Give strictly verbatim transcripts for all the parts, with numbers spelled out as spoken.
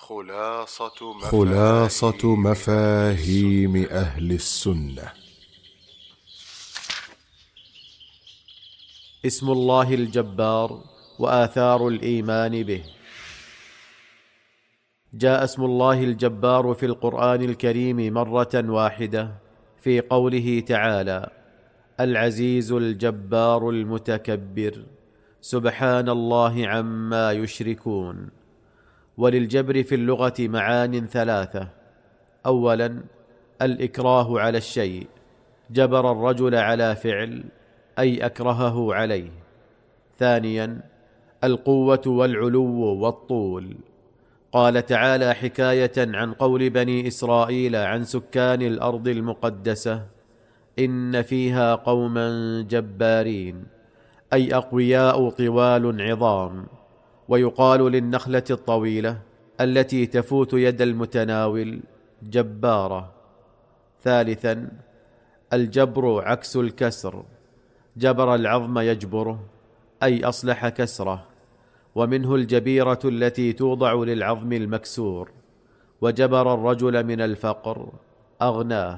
خلاصة مفاهيم, خلاصة مفاهيم أهل السنة. اسم الله الجبار وآثار الإيمان به. جاء اسم الله الجبار في القرآن الكريم مرة واحدة في قوله تعالى: العزيز الجبار المتكبر سبحان الله عما يشركون. وللجبر في اللغة معان ثلاثة: أولا الإكراه على الشيء، جبر الرجل على فعل أي أكرهه عليه. ثانيا القوة والعلو والطول، قال تعالى حكاية عن قول بني إسرائيل عن سكان الأرض المقدسة: إن فيها قوما جبارين، أي أقوياء طوال عظام. ويقال للنخلة الطويلة التي تفوت يد المتناول جبارة. ثالثا الجبر عكس الكسر، جبر العظم يجبره أي أصلح كسره، ومنه الجبيرة التي توضع للعظم المكسور. وجبر الرجل من الفقر أغناه.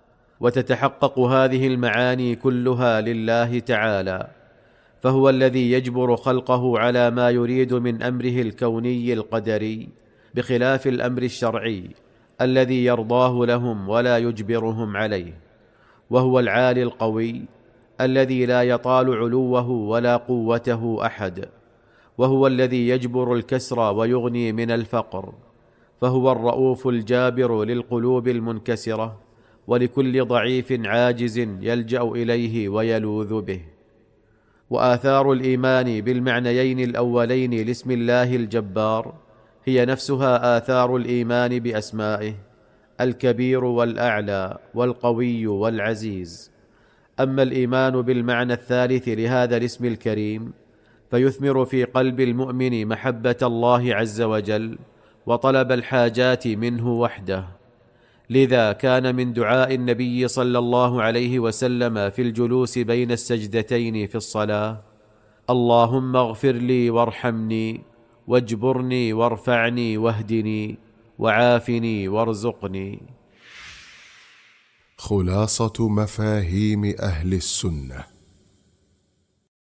وتتحقق هذه المعاني كلها لله تعالى، فهو الذي يجبر خلقه على ما يريد من أمره الكوني القدري، بخلاف الأمر الشرعي الذي يرضاه لهم ولا يجبرهم عليه. وهو العالي القوي الذي لا يطال علوه ولا قوته أحد. وهو الذي يجبر الكسر ويغني من الفقر، فهو الرؤوف الجابر للقلوب المنكسرة ولكل ضعيف عاجز يلجأ إليه ويلوذ به. وآثار الإيمان بالمعنيين الأولين لاسم الله الجبار هي نفسها آثار الإيمان بأسمائه: الكبير والأعلى والقوي والعزيز. أما الإيمان بالمعنى الثالث لهذا الاسم الكريم فيثمر في قلب المؤمن محبة الله عز وجل وطلب الحاجات منه وحده. لذا كان من دعاء النبي صلى الله عليه وسلم في الجلوس بين السجدتين في الصلاة: اللهم اغفر لي وارحمني واجبرني وارفعني واهدني وعافني وارزقني. خلاصة مفاهيم أهل السنة.